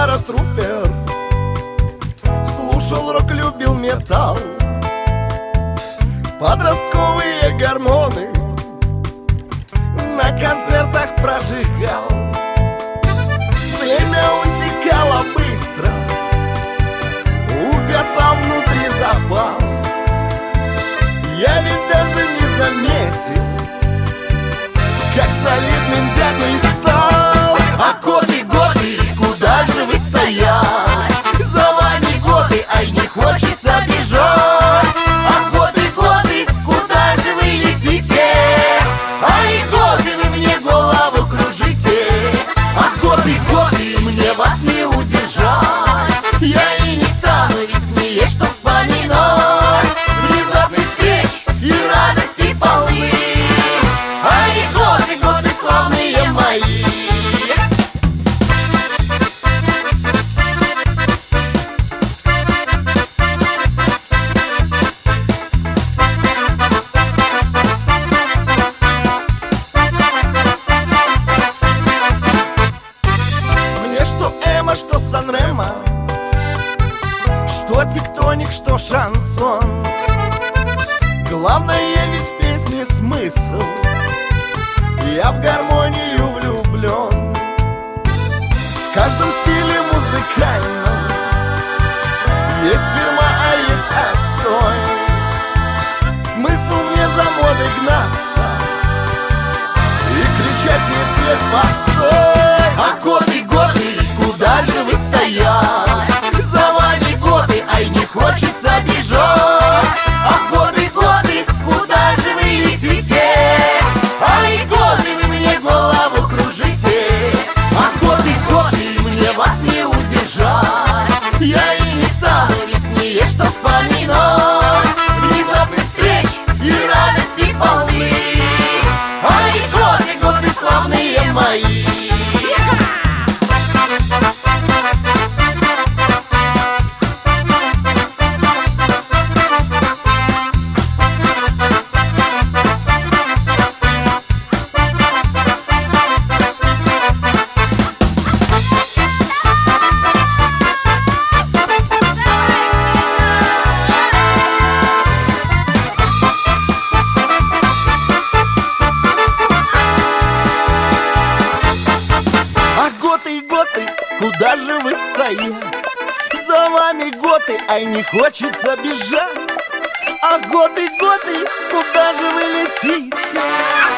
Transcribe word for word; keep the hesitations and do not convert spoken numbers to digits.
паратрупер, слушал рок, любил металл, подростковые гормоны на концертах прожигал. Время утекало быстро, угасал внутри запал. Я ведь даже не заметил, как солидным дядей стал. А годы, годы, куда же вы стоять? За вами годы, ай, не хочется бежать. А годы, годы, куда же вы летите? Ай, годы, вы мне голову кружите. А годы, годы, мне вас не удержать. Я и не стану, ведь мне есть что вспоминать. Внезапных встреч и радости полны. Ай, годы, годы славные мои. Мне что эмо, что Сан-Ремо, что тектоник, что шансон. Главное ведь в песне смысл. Я в гармонию влюблен. В каждом стиле музыкальном есть фирма, а есть отстой. Смысл мне за модой гнаться и кричать ей вслед постой. А годы, годы, куда же вы стоять? За вами годы, ай, не хочется бежать. А годы, годы, куда же вы летите? Ай, годы, вы мне голову кружите. А годы, годы, мне вас не удержать. Я и не стану, ведь мне есть что вспоминать. Внезапных встреч и радости полны. Ай, годы, годы славные мои. Куда же вы стоять? За вами годы, ай, не хочется бежать. А годы, годы, куда же вы летите?